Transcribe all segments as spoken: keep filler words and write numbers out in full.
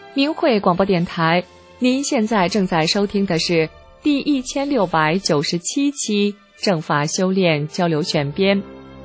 明慧广播电台，您现在正在收听的是第一千六百九十七期正法修炼交流选编。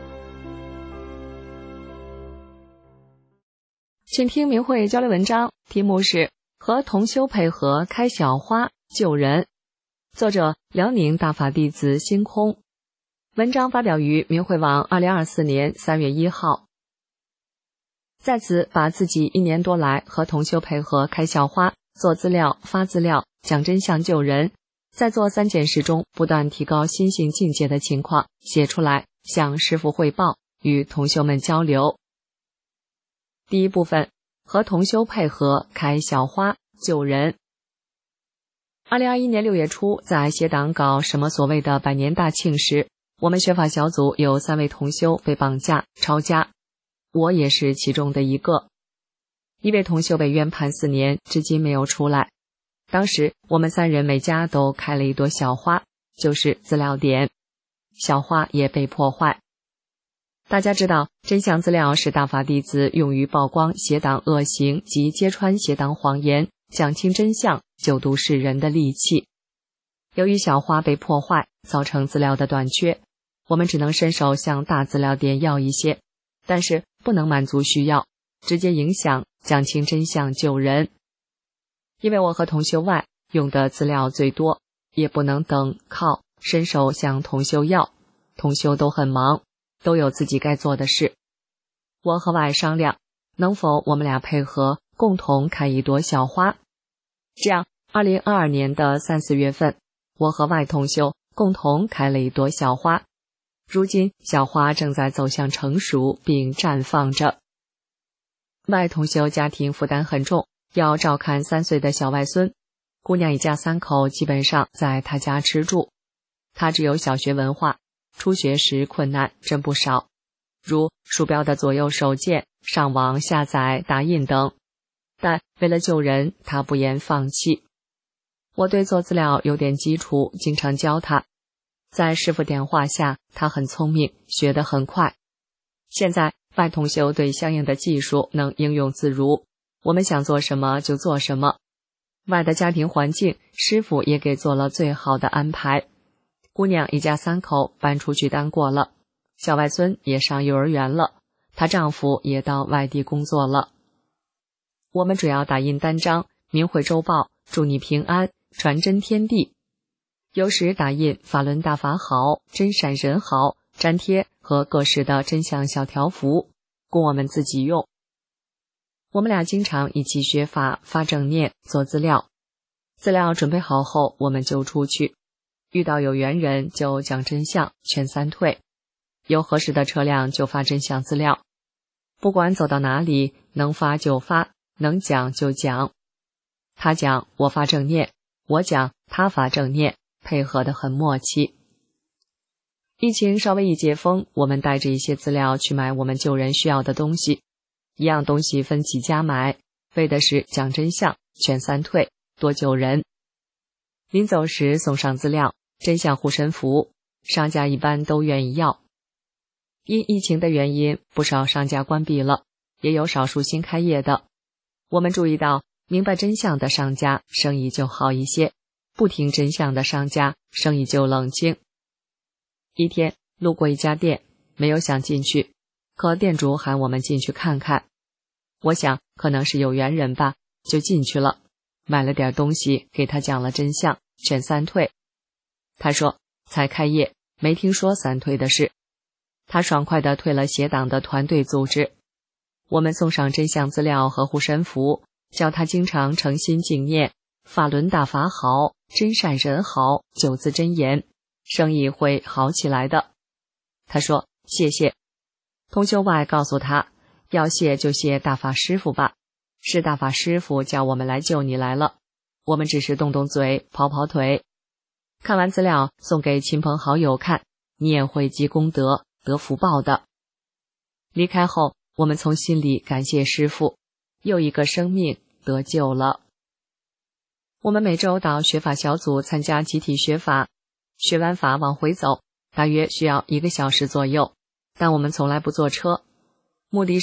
请听明慧交流文章，题目是和同修配合开小花救人，作者辽宁大法弟子星空。文章发表于明慧网二零二四年三月一号。在此把自己一年多来和同修配合开小花、做资料、发资料、讲真相救人，在做三件事中不断提高心性境界的情况写出来，向师父汇报，与同修们交流。第一部分，和同修配合开小花救人。二零二一年六月初，在协党搞什么所谓的百年大庆时，我们学法小组有三位同修被绑架抄家，我也是其中的一个。一位同修被冤判四年，至今没有出来。当时我们三人每家都开了一朵小花，就是资料点，小花也被破坏。大家知道，真相资料是大法弟子用于曝光邪党恶行及揭穿邪党谎言，讲清真相，救度世人的利器。由于小花被破坏，造成资料的短缺，我们只能伸手向大资料点要一些，但是不能满足需要，直接影响讲清真相救人。因为我和同修外用的资料最多，也不能等靠伸手向同修要，同修都很忙，都有自己该做的事。我和外商量，能否我们俩配合，共同开一朵小花。这样二零二二年的三四月份，我和外同修共同开了一朵小花。如今小花正在走向成熟并绽放着。外同修家庭负担很重，要照看三岁的小外孙，姑娘一家三口基本上在他家吃住。他只有小学文化，初学时困难真不少，如鼠标的左右手键、上网下载、打印等，但为了救人，他不言放弃。我对做资料有点基础，经常教他。在师父点化下，他很聪明，学得很快。现在外同修对相应的技术能应用自如，我们想做什么就做什么。外的家庭环境，师父也给做了最好的安排。姑娘一家三口搬出去单过了，小外孙也上幼儿园了，她丈夫也到外地工作了。我们主要打印单张、明慧周报、祝你平安、传真天地，有时打印法轮大法好、真善人好、粘贴和各式的真相小条幅，供我们自己用。我们俩经常一起学法、发正念、做资料。资料准备好后，我们就出去。遇到有缘人就讲真相，劝三退。有合适的车辆就发真相资料。不管走到哪里，能发就发，能讲就讲。他讲，我发正念；我讲，他发正念，配合得很默契。疫情稍微一解封，我们带着一些资料去买我们救人需要的东西。一样东西分几家买，为的是讲真相，劝三退，多救人。临走时送上资料，真相护身符，商家一般都愿意要。因疫情的原因，不少商家关闭了，也有少数新开业的。我们注意到，明白真相的商家生意就好一些，不听真相的商家生意就冷清。一天路过一家店，没有想进去，可店主喊我们进去看看。我想可能是有缘人吧，就进去了，买了点东西，给他讲了真相，劝三退。他说才开业，没听说三退的事。他爽快地退了邪党的团队组织。我们送上真相资料和护身符，叫他经常诚心敬念法轮大法好，真善人好九字真言，生意会好起来的。他说谢谢。同修外告诉他，要谢就谢大法师父吧，是大法师父叫我们来救你来了，我们只是动动嘴，跑跑腿。看完资料送给亲朋好友看，你也会积功德，得福报的。离开后，我们从心里感谢师父，又一个生命得救了。我们每周到学法小组参加集体学法，学完法往回走，大约需要一个小时左右，但我们从来不坐车，目的是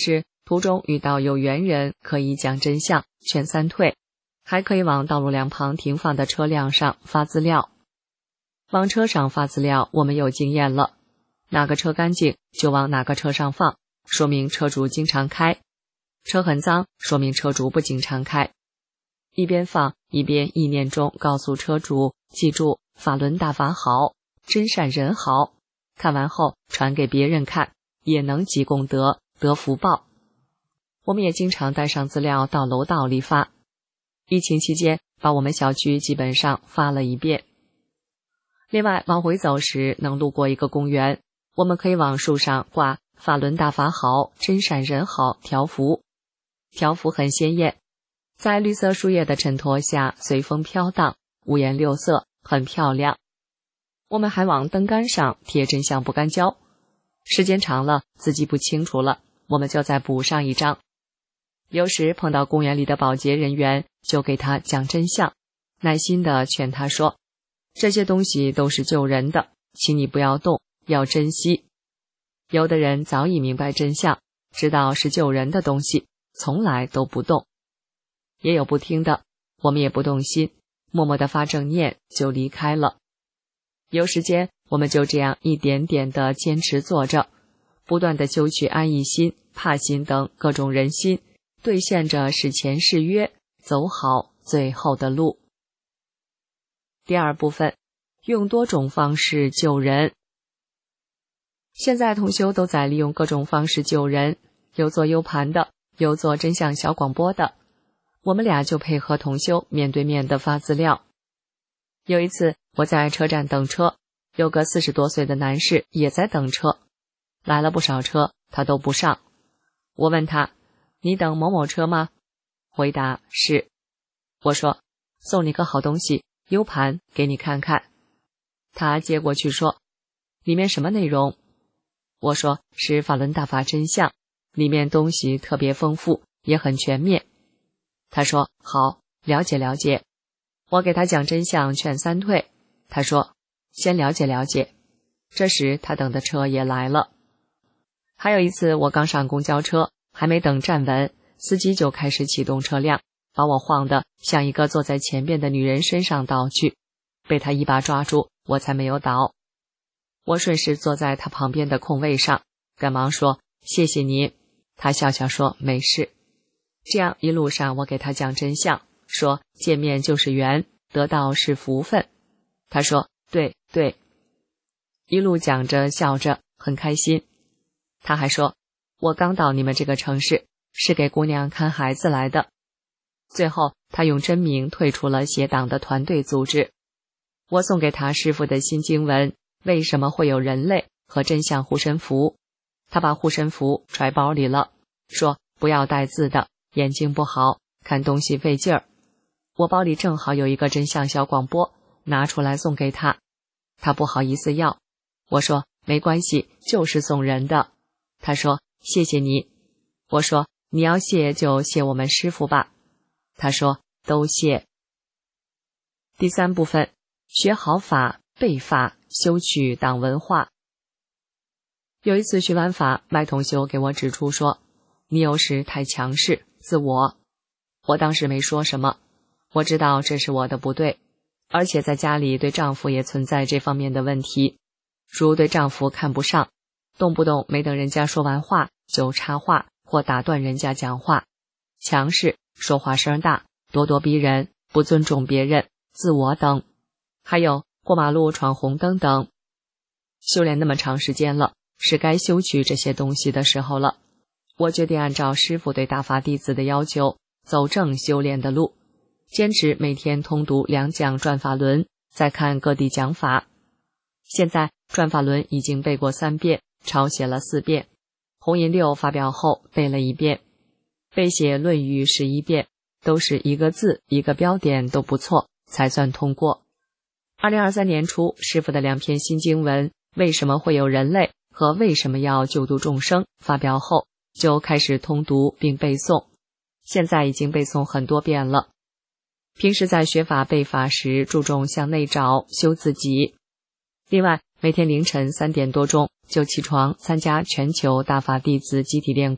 途中遇到有缘人，可以讲真相，劝三退，还可以往道路两旁停放的车辆上发资料。往车上发资料，我们有经验了，哪个车干净就往哪个车上放，说明车主经常开；车很脏，说明车主不经常开。一边放一边意念中告诉车主，记住法轮大法好，真善人好，看完后传给别人看，也能积功德，得福报。我们也经常带上资料到楼道里发，疫情期间把我们小区基本上发了一遍。另外往回走时能路过一个公园，我们可以往树上挂法轮大法好，真善人好条幅，条幅很鲜艳，在绿色树叶的衬托下随风飘荡，五颜六色，很漂亮。我们还往灯杆上贴真相不干胶，时间长了字迹不清楚了，我们就再补上一张。有时碰到公园里的保洁人员，就给他讲真相，耐心地劝他说，这些东西都是救人的，请你不要动，要珍惜。有的人早已明白真相，知道是救人的东西，从来都不动。也有不听的，我们也不动心，默默地发正念就离开了。有时间我们就这样一点点地坚持做着，不断地修取安逸心、怕心等各种人心，兑现着使前誓约，走好最后的路。第二部分，用多种方式救人。现在同修都在利用各种方式救人，有做 U 盘的，有做真相小广播的，我们俩就配合同修面对面的发资料。有一次我在车站等车，有个四十多岁的男士也在等车，来了不少车，他都不上。我问他，你等某某车吗？回答是。我说，送你个好东西 U 盘给你看看。他接过去说，里面什么内容？我说，是法轮大法真相，里面东西特别丰富，也很全面。他说，好，了解了解。我给他讲真相，劝三退。他说，先了解了解。这时他等的车也来了。还有一次我刚上公交车，还没等站稳，司机就开始启动车辆，把我晃得像一个坐在前边的女人身上倒去，被他一把抓住，我才没有倒。我顺势坐在他旁边的空位上，赶忙说，谢谢您。他笑笑说，没事。这样一路上我给他讲真相，说见面就是缘，得到是福分。他说，对对。一路讲着笑着，很开心。他还说，我刚到你们这个城市，是给姑娘看孩子来的。最后他用真名退出了邪党的团队组织。我送给他师父的新经文，为什么会有人类和真相护身符。他把护身符揣包里了，说不要带字的，眼睛不好，看东西费劲儿。我包里正好有一个真相小广播，拿出来送给他。他不好意思要，我说没关系，就是送人的。他说谢谢你。我说你要谢就谢我们师父吧。他说都谢。第三部分，学好法，背法，修取党文化。有一次学完法，麦同修给我指出说，你有时太强势自我。我当时没说什么，我知道这是我的不对，而且在家里对丈夫也存在这方面的问题，如对丈夫看不上，动不动没等人家说完话就插话或打断人家讲话，强势，说话声大，咄咄逼人，不尊重别人，自我等，还有过马路闯红灯等。修炼那么长时间了，是该修取这些东西的时候了。我决定按照师父对大法弟子的要求，走正修炼的路，坚持每天通读两讲转法轮，再看各地讲法。现在转法轮已经背过三遍，抄写了四遍，红银六发表后背了一遍，背写论语十一遍，都是一个字一个标点都不错，才算通过。二零二三年初，师父的两篇新经文，为什么会有人类和为什么要救度众生发表后，就开始通读并背诵，现在已经背诵很多遍了。平时在学法背法时，注重向内找，修自己。另外，每天凌晨三点多钟就起床参加全球大法弟子集体练功，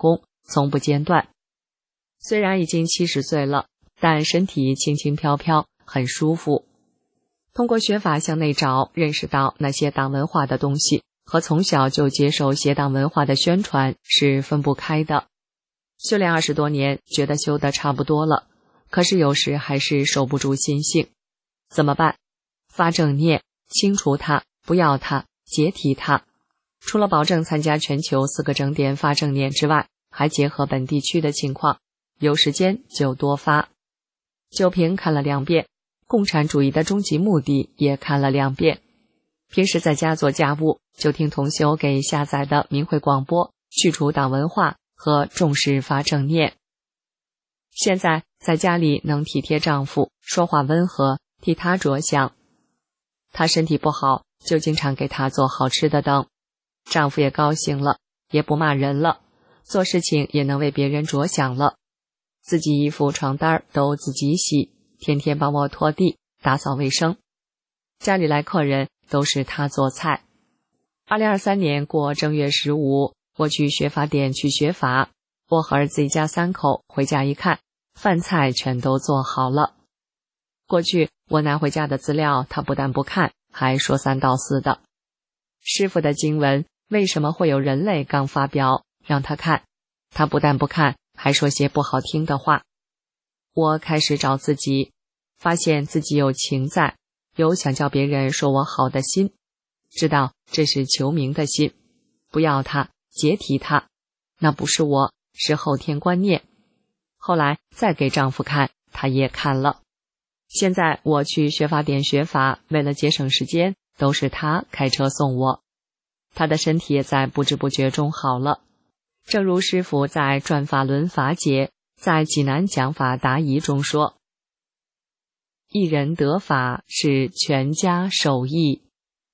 从不间断。虽然已经七十岁了，但身体轻轻飘飘，很舒服。通过学法向内找，认识到那些党文化的东西和从小就接受邪党文化的宣传是分不开的。修炼二十多年，觉得修得差不多了，可是有时还是守不住心性。怎么办？发正念，清除它，不要它，解体它。除了保证参加全球四个整点发正念之外，还结合本地区的情况，有时间就多发。九平看了两遍，共产主义的终极目的也看了两遍。平时在家做家务，就听同修给下载的明慧广播，去除党文化和重视发正念。现在在家里能体贴丈夫，说话温和，替他着想。他身体不好，就经常给他做好吃的等。丈夫也高兴了，也不骂人了，做事情也能为别人着想了。自己衣服床单都自己洗，天天帮我拖地打扫卫生。家里来客人都是他做菜。二零二三年过正月十五，我去学法店去学法，我和儿子一家三口回家一看，饭菜全都做好了。过去我拿回家的资料，他不但不看，还说三道四的。师父的经文为什么会有人类刚发表，让他看，他不但不看，还说些不好听的话。我开始找自己，发现自己有情在，有想叫别人说我好的心，知道这是求名的心，不要它，解体它，那不是我，是后天观念。后来再给丈夫看，他也看了。现在我去学法店学法，为了节省时间，都是他开车送我。他的身体也在不知不觉中好了。正如师父在转法轮法解，在济南讲法答疑中说，一人得法是全家受益。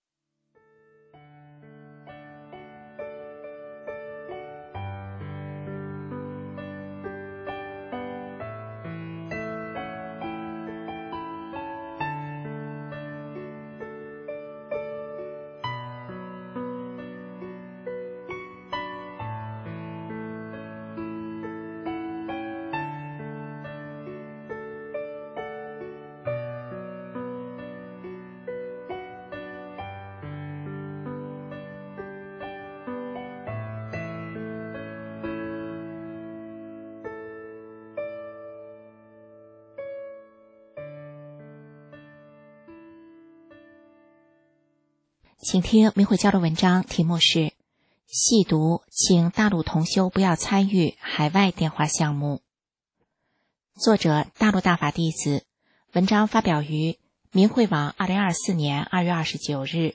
请听明慧交流文章，题目是细读，请大陆同修不要参与海外电话项目。作者大陆大法弟子，文章发表于明慧网二零二四年二月二十九日。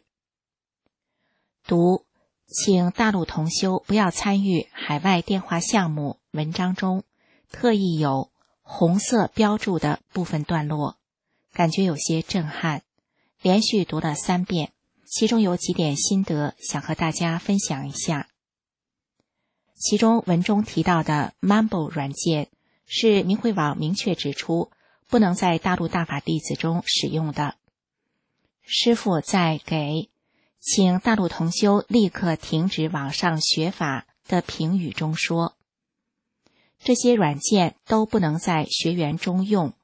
读，请大陆同修不要参与海外电话项目文章中特意有红色标注的部分段落，感觉有些震撼，连续读了三遍。其中有几点心得想和大家分享一下。其中文中提到的 Mambo 软件是明慧网明确指出不能在大陆大法弟子中使用的。师父在给请大陆同修立刻停止网上学法的评语中说，这些软件都不能在学员中用，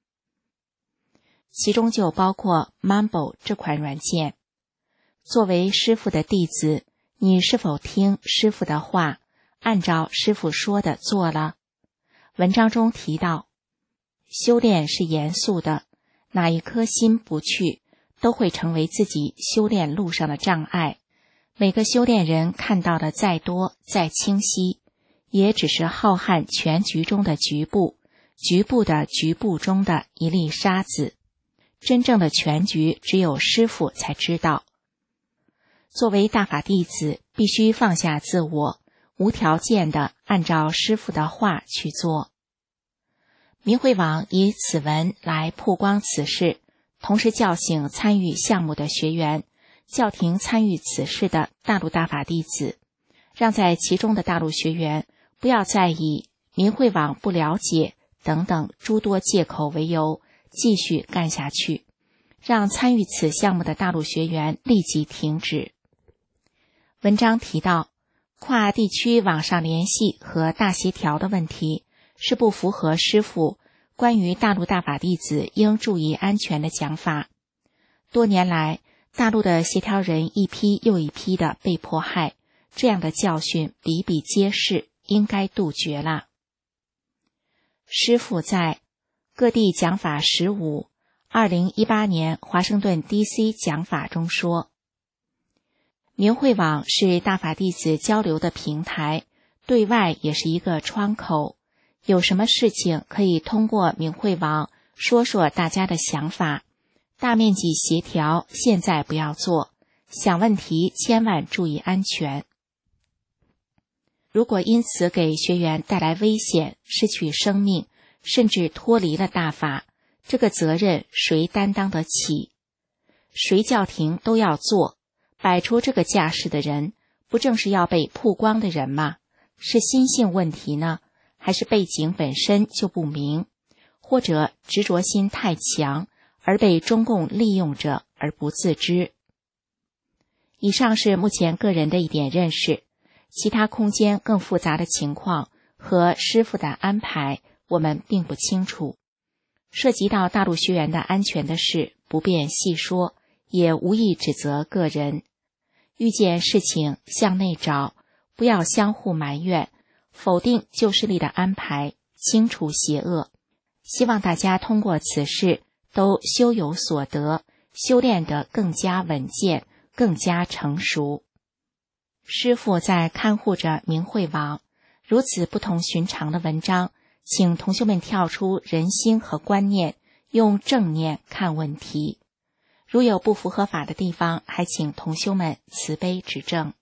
其中就包括 Mambo 这款软件。作为师父的弟子，你是否听师父的话，按照师父说的做了？文章中提到，修炼是严肃的，哪一颗心不去，都会成为自己修炼路上的障碍。每个修炼人看到的再多再清晰，也只是浩瀚全局中的局部，局部的局部中的一粒沙子。真正的全局只有师父才知道。作为大法弟子，必须放下自我，无条件地按照师父的话去做。明慧网以此文来曝光此事，同时叫醒参与项目的学员，叫停参与此事的大陆大法弟子，让在其中的大陆学员不要再以明慧网不了解等等诸多借口为由继续干下去，让参与此项目的大陆学员立即停止。文章提到， 跨地区网上联系和大协调的问题，是不符合师父关于大陆大法弟子应注意安全的讲法。多年来，大陆的协调人一批又一批的被迫害，这样的教训比比皆是，应该杜绝了。师父在各地讲法十五二零一八年华盛顿 D C 讲法中说，明慧网是大法弟子交流的平台，对外也是一个窗口，有什么事情可以通过明慧网说说大家的想法，大面积协调现在不要做，想问题千万注意安全。如果因此给学员带来危险，失去生命，甚至脱离了大法，这个责任谁担当得起？谁叫停都要做，摆出这个架势的人，不正是要被曝光的人吗？是心性问题呢，还是背景本身就不明，或者执着心太强，而被中共利用着而不自知？以上是目前个人的一点认识，其他空间更复杂的情况和师父的安排，我们并不清楚。涉及到大陆学员的安全的事，不便细说，也无意指责个人。遇见事情向内找，不要相互埋怨，否定旧势力的安排，清除邪恶。希望大家通过此事都修有所得，修炼得更加稳健，更加成熟。师父在看护着明慧网，如此不同寻常的文章，请同学们跳出人心和观念，用正念看问题。如有不符合法的地方，还请同修们慈悲指正。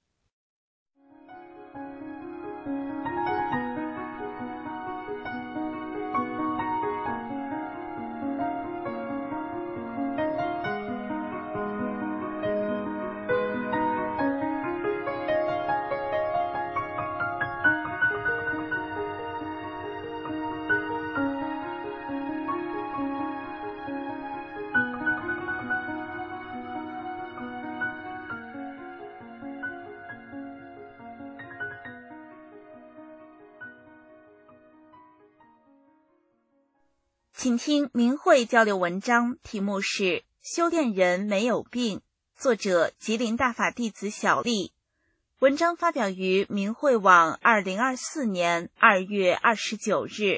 请听明慧交流文章，题目是修炼人没有病，作者吉林大法弟子小丽。文章发表于明慧网二零二四年二月二十九日。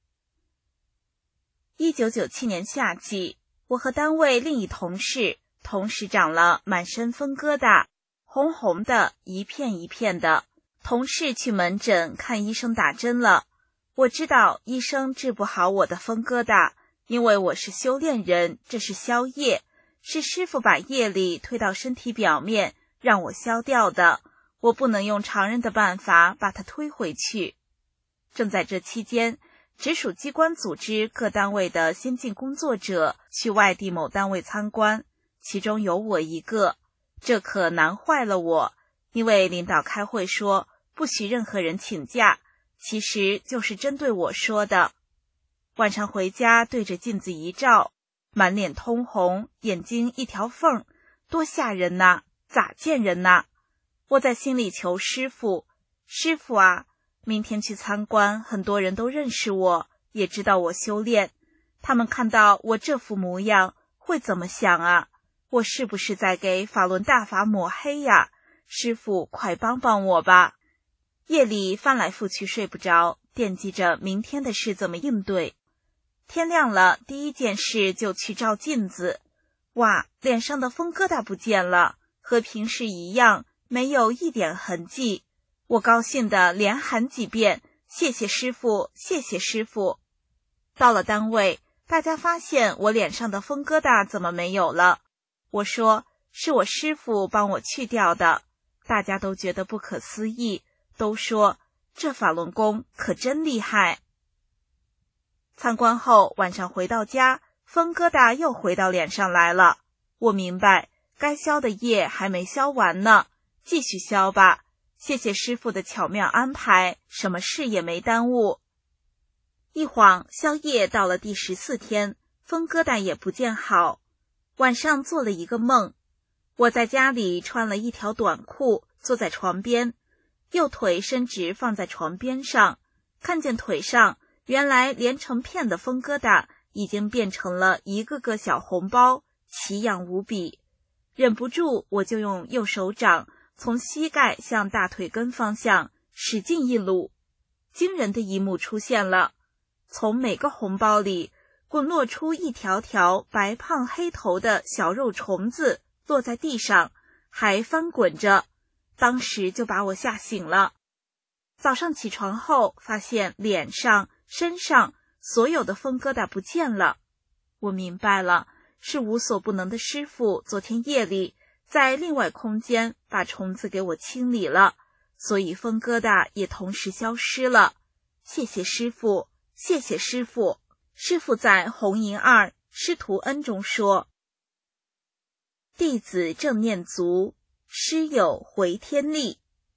一九九七年夏季，我和单位另一同事同时长了满身风疙瘩，红红的，一片一片的。同事去门诊看医生打针了。我知道医生治不好我的风疙瘩，因为我是修炼人，这是消业，是师父把业力推到身体表面，让我消掉的，我不能用常人的办法把它推回去。正在这期间，直属机关组织各单位的先进工作者去外地某单位参观，其中有我一个，这可难坏了我，因为领导开会说不许任何人请假，其实就是针对我说的。晚上回家对着镜子一照，满脸通红，眼睛一条缝，多吓人呐，咋见人呐？我在心里求师父，师父啊，明天去参观，很多人都认识我，也知道我修炼，他们看到我这副模样会怎么想啊？我是不是在给法轮大法抹黑呀？师父快帮帮我吧。夜里翻来覆去睡不着，惦记着明天的事怎么应对。天亮了，第一件事就去照镜子。哇，脸上的风疙瘩不见了，和平时一样，没有一点痕迹。我高兴地连喊几遍，谢谢师父，谢谢师父。到了单位，大家发现我脸上的风疙瘩怎么没有了？我说，是我师父帮我去掉的。大家都觉得不可思议，都说这法轮功可真厉害。参观后，晚上回到家，风疙瘩又回到脸上来了。我明白，该消的业还没消完呢，继续消吧。谢谢师父的巧妙安排，什么事也没耽误。一晃，消业到了第十四天，风疙瘩也不见好。晚上做了一个梦，我在家里穿了一条短裤，坐在床边， 右腿伸直放在床边上，看见腿上原来连成片的风疙瘩已经变成了一个个小红包，奇痒无比。忍不住，我就用右手掌从膝盖向大腿根方向使劲一撸，惊人的一幕出现了，从每个红包里滚落出一条条白胖黑头的小肉虫子，落在地上，还翻滚着，当时就把我吓醒了。早上起床后，发现脸上、身上所有的风疙瘩不见了。我明白了，是无所不能的师傅昨天夜里在另外空间把虫子给我清理了，所以风疙瘩也同时消失了。谢谢师傅，谢谢师傅。师傅在红银二师徒恩中说，弟子正念足，师有回天力。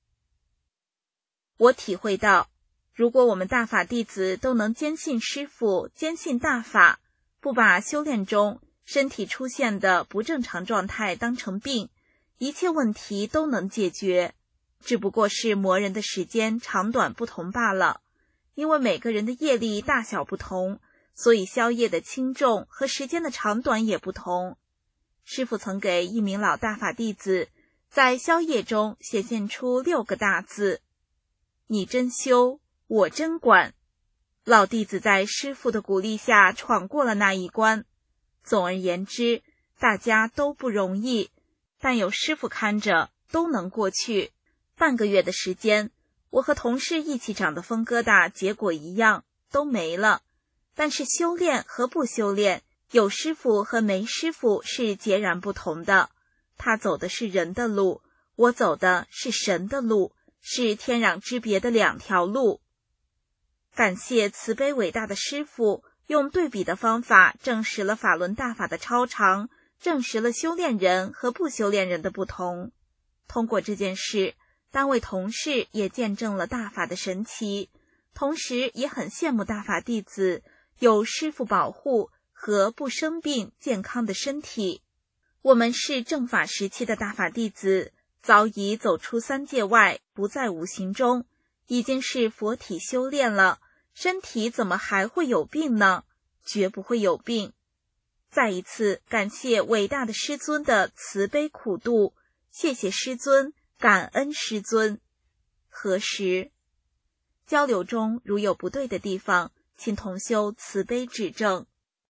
我体会到，如果我们大法弟子都能坚信师父，坚信大法，不把修炼中身体出现的不正常状态当成病，一切问题都能解决，只不过是磨人的时间长短不同罢了。因为每个人的业力大小不同，所以消业的轻重和时间的长短也不同。师父曾给一名老大法弟子在消业中显现出六个大字：你真修，我真管。老弟子在师父的鼓励下闯过了那一关。总而言之，大家都不容易，但有师父看着，都能过去。半个月的时间，我和同事一起长的风疙瘩结果一样，都没了。但是修炼和不修炼，有师父和没师父是截然不同的。他走的是人的路，我走的是神的路，是天壤之别的两条路。感谢慈悲伟大的师父，用对比的方法证实了法轮大法的超常，证实了修炼人和不修炼人的不同。通过这件事，单位同事也见证了大法的神奇，同时也很羡慕大法弟子有师父保护和不生病健康的身体。我们是正法时期的大法弟子，早已走出三界外，不在五行中，已经是佛体修炼了，身体怎么还会有病呢？绝不会有病。再一次感谢伟大的师尊的慈悲苦度，谢谢师尊，感恩师尊。何时？交流中如有不对的地方，请同修慈悲指正。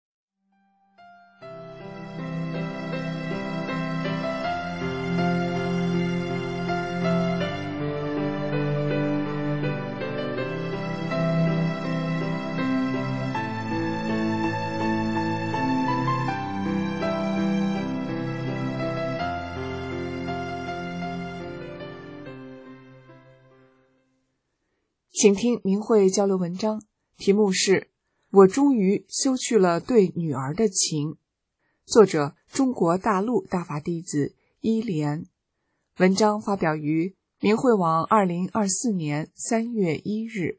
请听明慧交流文章，题目是我终于修去了对女儿的情，作者中国大陆大法弟子伊莲。文章发表于明慧网二零二四年三月一日。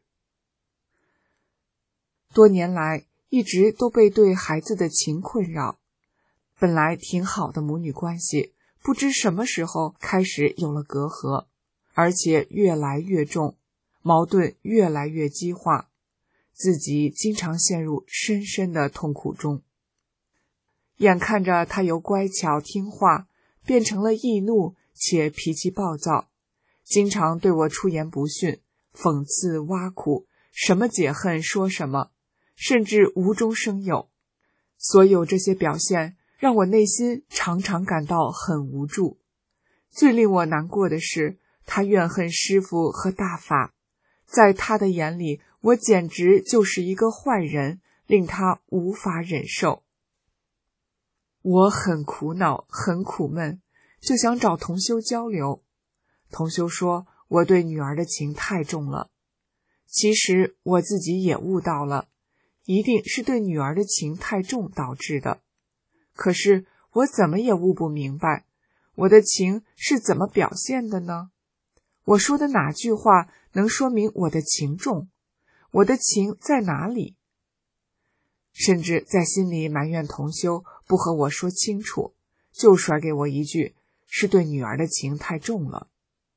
多年来一直都被对孩子的情困扰，本来挺好的母女关系，不知什么时候开始有了隔阂，而且越来越重，矛盾越来越激化，自己经常陷入深深的痛苦中。眼看着他由乖巧听话变成了易怒且脾气暴躁，经常对我出言不逊，讽刺挖苦，什么解恨说什么，甚至无中生有。所有这些表现让我内心常常感到很无助。最令我难过的是，他怨恨师父和大法，在他的眼里，我简直就是一个坏人，令他无法忍受。我很苦恼，很苦闷，就想找同修交流。同修说我对女儿的情太重了。其实我自己也悟到了，一定是对女儿的情太重导致的。可是我怎么也悟不明白，我的情是怎么表现的呢？我说的哪句话能说明我的情重？我的情在哪里？甚至在心里埋怨同修不和我说清楚，就甩给我一句，是对女儿的情太重了。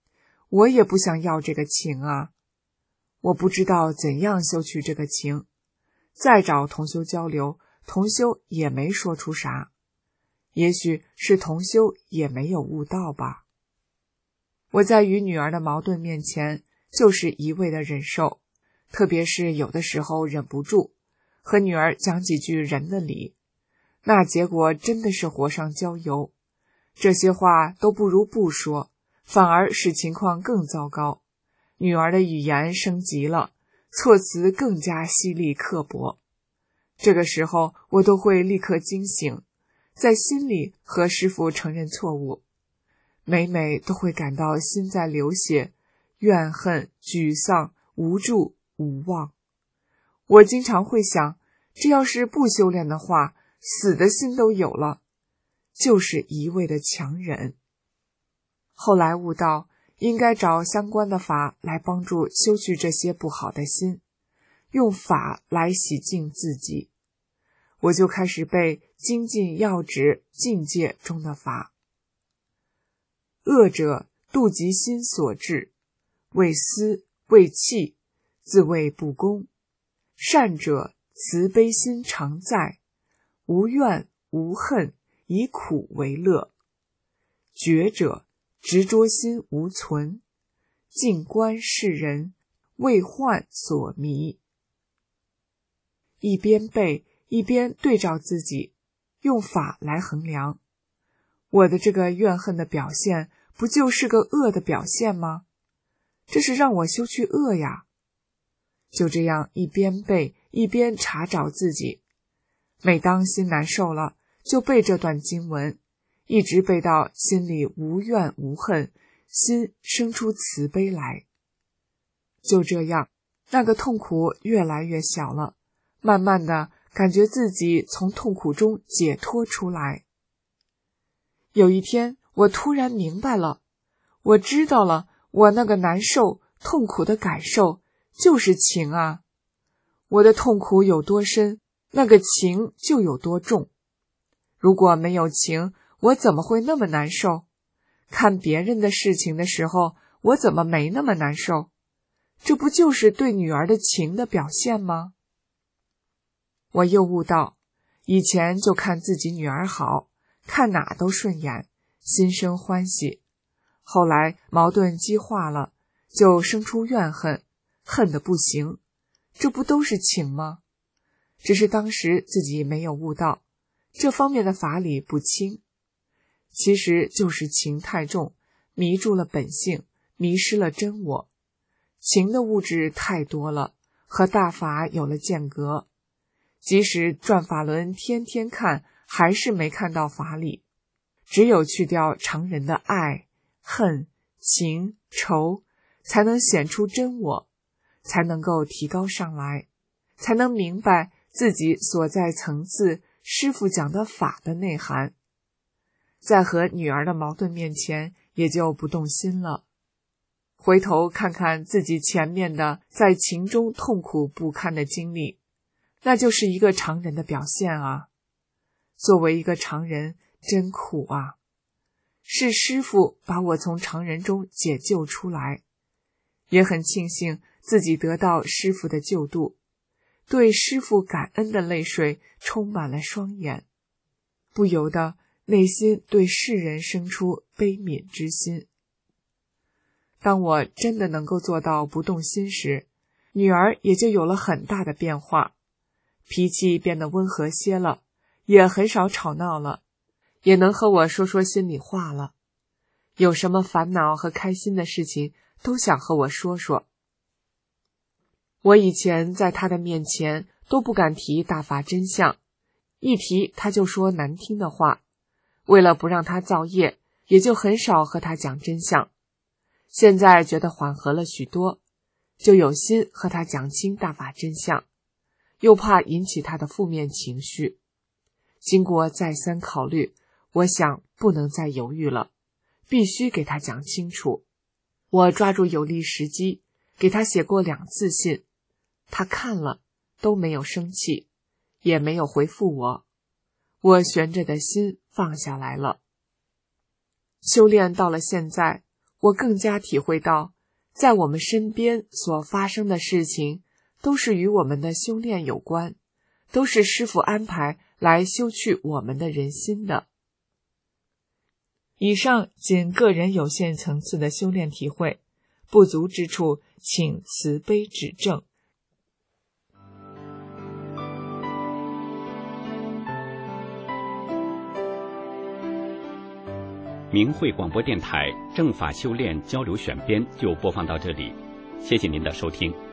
我也不想要这个情啊。我不知道怎样修去这个情，再找同修交流，同修也没说出啥，也许是同修也没有悟到吧。我在与女儿的矛盾面前，就是一味的忍受，特别是有的时候忍不住和女儿讲几句人的理，那结果真的是火上浇油，这些话都不如不说，反而使情况更糟糕。女儿的语言升级了，措辞更加犀利刻薄。这个时候我都会立刻惊醒，在心里和师父承认错误，每每都会感到心在流血，怨恨、沮丧、无助、无望。我经常会想，这要是不修炼的话，死的心都有了，就是一味的强忍。后来悟到，应该找相关的法来帮助修去这些不好的心，用法来洗净自己。我就开始背精进要旨境界中的法。恶者妒及心所致，为私为气，自谓不公。善者慈悲心常在，无怨无恨，以苦为乐。觉者执着心无存，静观世人，为幻所迷。一边背一边对照自己，用法来衡量。我的这个怨恨的表现，不就是个恶的表现吗？这是让我修去恶呀。就这样一边背一边查找自己，每当心难受了，就背这段经文，一直背到心里无怨无恨，心生出慈悲来。就这样，那个痛苦越来越小了，慢慢的感觉自己从痛苦中解脱出来。有一天，我突然明白了，我知道了，我那个难受、痛苦的感受就是情啊。我的痛苦有多深，那个情就有多重。如果没有情，我怎么会那么难受？看别人的事情的时候，我怎么没那么难受？这不就是对女儿的情的表现吗？我又悟到，以前就看自己女儿好，看哪都顺眼，心生欢喜。后来矛盾激化了，就生出怨恨，恨得不行。这不都是情吗？只是当时自己没有悟到，这方面的法理不清。其实就是情太重，迷住了本性，迷失了真我。情的物质太多了，和大法有了间隔。即使转法轮天天看，还是没看到法理。只有去掉常人的爱、恨、情、仇，才能显出真我，才能够提高上来，才能明白自己所在层次师父讲的法的内涵。在和女儿的矛盾面前，也就不动心了。回头看看自己前面的在情中痛苦不堪的经历，那就是一个常人的表现啊。作为一个常人，真苦啊！是师父把我从常人中解救出来，也很庆幸自己得到师父的救度，对师父感恩的泪水充满了双眼，不由得内心对世人生出悲悯之心。当我真的能够做到不动心时，女儿也就有了很大的变化，脾气变得温和些了，也很少吵闹了，也能和我说说心里话了。有什么烦恼和开心的事情，都想和我说说。我以前在她的面前都不敢提大法真相，一提她就说难听的话，为了不让她造业，也就很少和她讲真相。现在觉得缓和了许多，就有心和她讲清大法真相，又怕引起她的负面情绪。经过再三考虑，我想不能再犹豫了，必须给她讲清楚。我抓住有利时机，给她写过两次信，她看了都没有生气，也没有回复我。我悬着的心放下来了。修炼到了现在， 我更加体会到，在我们身边所发生的事情，都是与我们的修炼有关，都是师父安排来修去我们的人心的。以上仅个人有限层次的修炼体会，不足之处，请慈悲指正。 明慧广播电台正法修炼交流选编就播放到这里，谢谢您的收听。